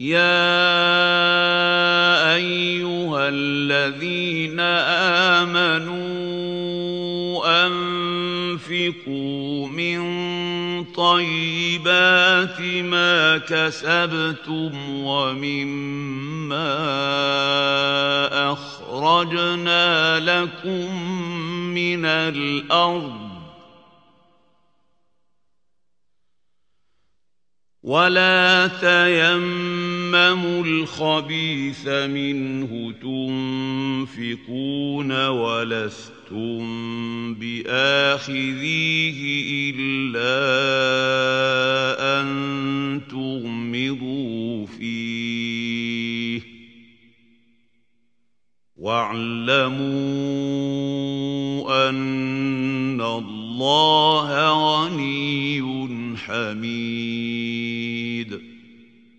يَا أَيُّهَا الَّذِينَ آمَنُوا أَنفِقُوا مِن طَيِّبَاتِ مَا كَسَبْتُمْ وَمِمَّا أَخْرَجْنَا لَكُم مِّنَ الْأَرْضِ وَلَا تَيَمَّمُوا الْخَبِيثَ مِنْهُ تُنفِقُونَ وَلَسْتُم بِآخِذِيهِ إِلَّا أَن تُغْمِضُوا فِيهِ ۚ وَاعْلَمُوا أَنَّ اللَّهَ غَنِيٌّ حَمِيدٌ.